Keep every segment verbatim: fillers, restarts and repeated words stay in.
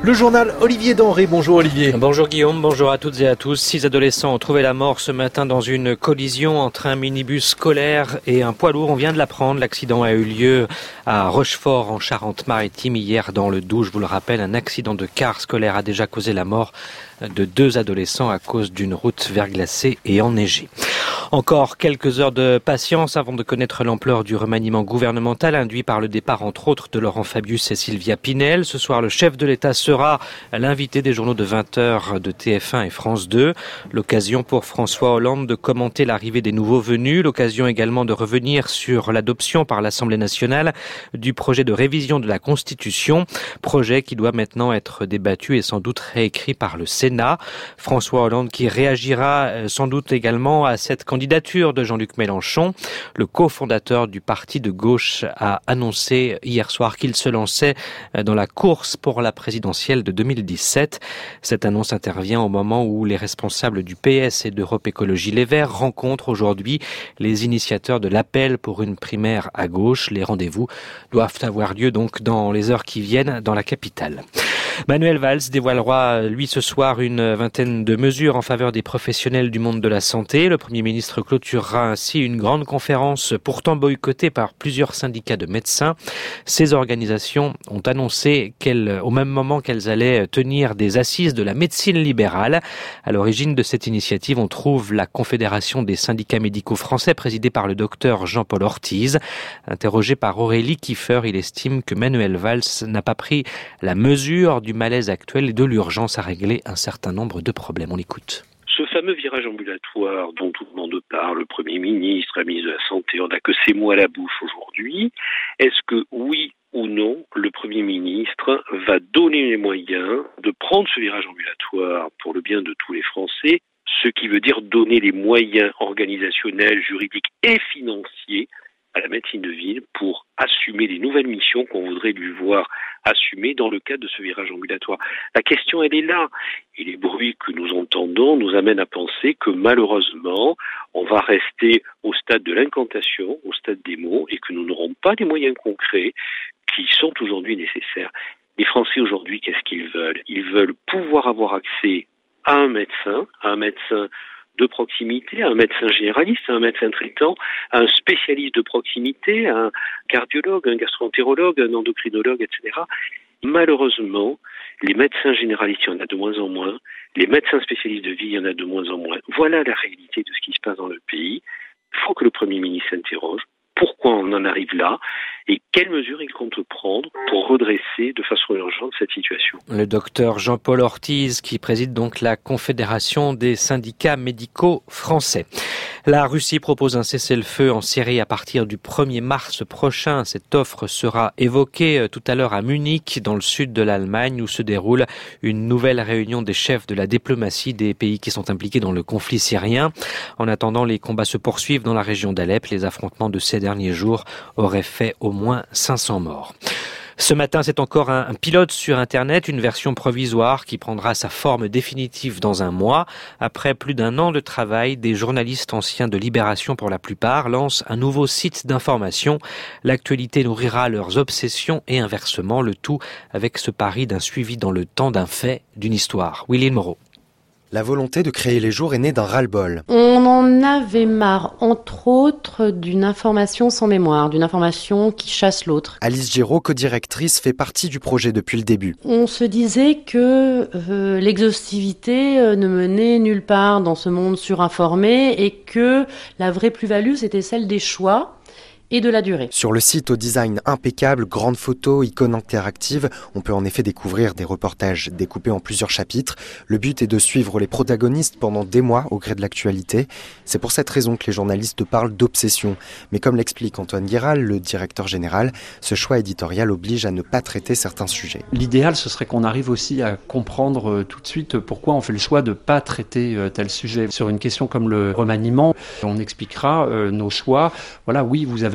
Le journal Olivier Denré. Bonjour Olivier. Bonjour Guillaume, bonjour à toutes et à tous. Six adolescents ont trouvé la mort ce matin dans une collision entre un minibus scolaire et un poids lourd. On vient de l'apprendre. L'accident a eu lieu à Rochefort en Charente-Maritime hier dans le Doubs. Je vous le rappelle, un accident de car scolaire a déjà causé la mort de deux adolescents à cause d'une route verglacée et enneigée. Encore quelques heures de patience avant de connaître l'ampleur du remaniement gouvernemental induit par le départ entre autres de Laurent Fabius et Sylvia Pinel. Ce soir, le chef de l'État sera l'invité des journaux de vingt heures de T F un et France deux. L'occasion pour François Hollande de commenter l'arrivée des nouveaux venus. L'occasion également de revenir sur l'adoption par l'Assemblée nationale du projet de révision de la Constitution. Projet qui doit maintenant être débattu et sans doute réécrit par le Sénat. François Hollande qui réagira sans doute également à cette candidature de Jean-Luc Mélenchon. Le cofondateur du parti de gauche a annoncé hier soir qu'il se lançait dans la course pour la présidentielle de deux mille dix-sept. Cette annonce intervient au moment où les responsables du P S et d'Europe Écologie Les Verts rencontrent aujourd'hui les initiateurs de l'appel pour une primaire à gauche. Les rendez-vous doivent avoir lieu donc dans les heures qui viennent dans la capitale. Manuel Valls dévoilera, lui, ce soir une vingtaine de mesures en faveur des professionnels du monde de la santé. Le Premier ministre clôturera ainsi une grande conférence pourtant boycottée par plusieurs syndicats de médecins. Ces organisations ont annoncé qu'elles, au même moment qu'elles allaient tenir des assises de la médecine libérale. À l'origine de cette initiative, on trouve la Confédération des syndicats médicaux français présidée par le docteur Jean-Paul Ortiz. Interrogé par Aurélie Kiefer, il estime que Manuel Valls n'a pas pris la mesure du malaise actuel et de l'urgence à régler un certain nombre de problèmes. On l'écoute. Ce fameux virage ambulatoire dont tout le monde parle, le Premier ministre, la ministre de la Santé, on n'a que ces mots à la bouche aujourd'hui. Est-ce que oui ou non, le Premier ministre va donner les moyens de prendre ce virage ambulatoire pour le bien de tous les Français, ce qui veut dire donner les moyens organisationnels, juridiques et financiers à la médecine de ville pour assumer les nouvelles missions qu'on voudrait lui voir assumer dans le cadre de ce virage ambulatoire. La question, elle est là. Et les bruits que nous entendons nous amènent à penser que malheureusement, on va rester au stade de l'incantation, au stade des mots, et que nous n'aurons pas les moyens concrets qui sont aujourd'hui nécessaires. Les Français aujourd'hui, qu'est-ce qu'ils veulent ? Ils veulent pouvoir avoir accès à un médecin, à un médecin de proximité, à un médecin généraliste, à un médecin traitant, à un spécialiste de proximité, à un cardiologue, un gastroentérologue, un endocrinologue, et cetera. Malheureusement, les médecins généralistes, il y en a de moins en moins. Les médecins spécialistes de vie, il y en a de moins en moins. Voilà la réalité de ce qui se passe dans le pays. Il faut que le Premier ministre s'interroge. Pourquoi on en arrive là et quelles mesures il compte prendre pour redresser de façon urgente cette situation. Le docteur Jean-Paul Ortiz qui préside donc la Confédération des syndicats médicaux français. La Russie propose un cessez-le-feu en Syrie à partir du premier mars prochain. Cette offre sera évoquée tout à l'heure à Munich, dans le sud de l'Allemagne, où se déroule une nouvelle réunion des chefs de la diplomatie des pays qui sont impliqués dans le conflit syrien. En attendant, les combats se poursuivent dans la région d'Alep. Les affrontements de ces derniers jours auraient fait au moins cinq cents morts. Ce matin, c'est encore un, un pilote sur Internet, une version provisoire qui prendra sa forme définitive dans un mois. Après plus d'un an de travail, des journalistes anciens de Libération pour la plupart lancent un nouveau site d'information. L'actualité nourrira leurs obsessions et inversement, le tout avec ce pari d'un suivi dans le temps d'un fait, d'une histoire. Willy Moreau. La volonté de créer les jours est née d'un ras-le-bol. On en avait marre, entre autres, d'une information sans mémoire, d'une information qui chasse l'autre. Alice Giraud, co-directrice, fait partie du projet depuis le début. On se disait que euh, l'exhaustivité euh, ne menait nulle part dans ce monde surinformé et que la vraie plus-value, c'était celle des choix et de la durée. Sur le site au design impeccable, grandes photos, icônes interactives, on peut en effet découvrir des reportages découpés en plusieurs chapitres. Le but est de suivre les protagonistes pendant des mois au gré de l'actualité. C'est pour cette raison que les journalistes parlent d'obsession. Mais comme l'explique Antoine Guéral, le directeur général, ce choix éditorial oblige à ne pas traiter certains sujets. L'idéal, ce serait qu'on arrive aussi à comprendre tout de suite pourquoi on fait le choix de ne pas traiter tel sujet. Sur une question comme le remaniement, on expliquera nos choix. Voilà, oui, vous avez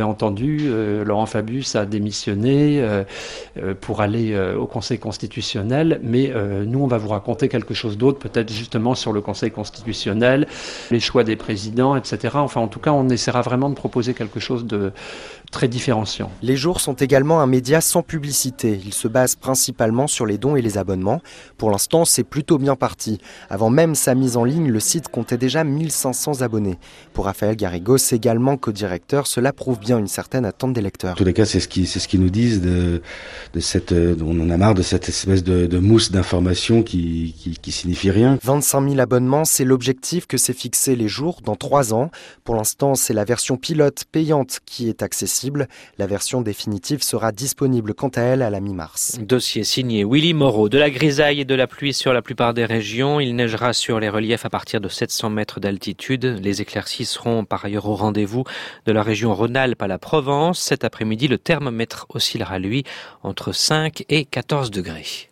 entendu, euh, Laurent Fabius a démissionné euh, euh, pour aller euh, au Conseil constitutionnel, mais euh, nous, on va vous raconter quelque chose d'autre, peut-être justement sur le Conseil constitutionnel, les choix des présidents, et cetera. Enfin, en tout cas, on essaiera vraiment de proposer quelque chose de très différenciant. Les Jours sont également un média sans publicité. Il se base principalement sur les dons et les abonnements. Pour l'instant, c'est plutôt bien parti. Avant même sa mise en ligne, le site comptait déjà mille cinq cents abonnés. Pour Raphaël Garrigos, également co-directeur, cela prouve bien une certaine attente des lecteurs. En tous les cas, c'est ce qu'ils c'est ce qu'ils nous disent de, de cette, on en a marre de cette espèce de, de mousse d'information qui, qui, qui signifie rien. vingt-cinq mille abonnements, c'est l'objectif que s'est fixé Les Jours dans trois ans. Pour l'instant, c'est la version pilote payante qui est accessible. La version définitive sera disponible quant à elle à la mi-mars. Dossier signé Willy Moreau. De la grisaille et de la pluie sur la plupart des régions. Il neigera sur les reliefs à partir de sept cents mètres d'altitude. Les éclaircies seront par ailleurs au rendez-vous de la région Rhône-Alpes à la Provence. Cet après-midi, le thermomètre oscillera, lui, entre cinq et quatorze degrés.